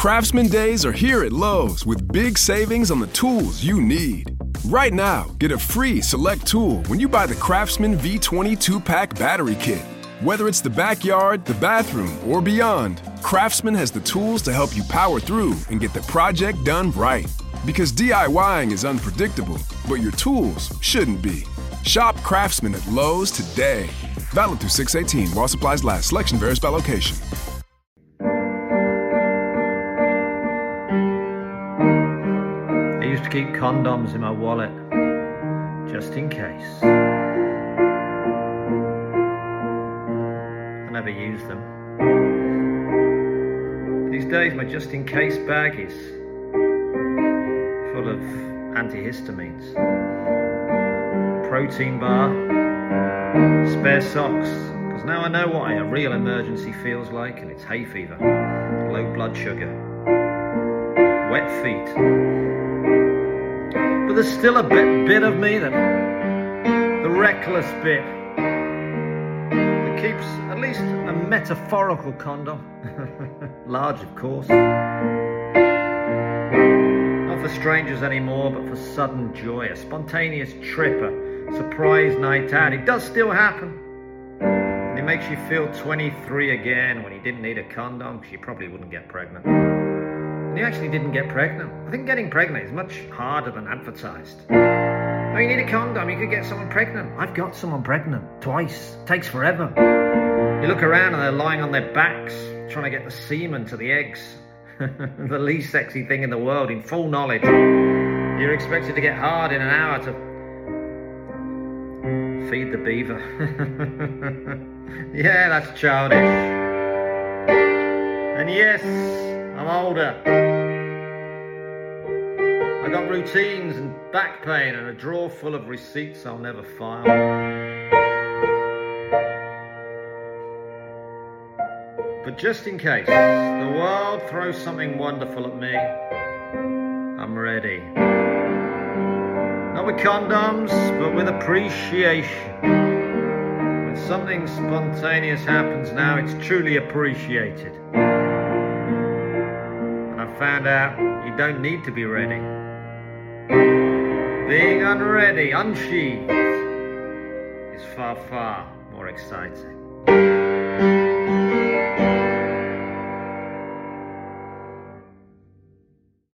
Craftsman Days are here at Lowe's with big savings on the tools you need. Right now, get a free select tool when you buy the Craftsman V20 2-pack battery kit. Whether it's the backyard, the bathroom, or beyond, Craftsman has the tools to help you power through and get the project done right. Because DIYing is unpredictable, but your tools shouldn't be. Shop Craftsman at Lowe's today. Valid through 6/18 while supplies last. Selection varies by location. I used to keep condoms in my wallet, just in case. I never used them. These days my just-in-case bag is full of antihistamines, protein bar, spare socks, because now I know what a real emergency feels like, and it's hay fever, low blood sugar, wet feet. But there's still a bit of me, that the reckless bit, that keeps at least a metaphorical condom, large of course, not for strangers anymore, but for sudden joy, a spontaneous trip, a surprise night out. It does still happen, and it makes you feel 23 again when you didn't need a condom, because you probably wouldn't get pregnant. And you actually didn't get pregnant. I think getting pregnant is much harder than advertised. Oh, you need a condom, you could get someone pregnant. I've got someone pregnant, twice. It takes forever. You look around and they're lying on their backs, trying to get the semen to the eggs. The least sexy thing in the world, in full knowledge. You're expected to get hard in an hour to feed the beaver. Yeah, that's childish. And yes, I'm older. I got routines and back pain and a drawer full of receipts I'll never file. But just in case the world throws something wonderful at me, I'm ready. Not with condoms, but with appreciation. When something spontaneous happens now, it's truly appreciated. And I found out you don't need to be ready. Being unready, unsheathed, is far, far more exciting.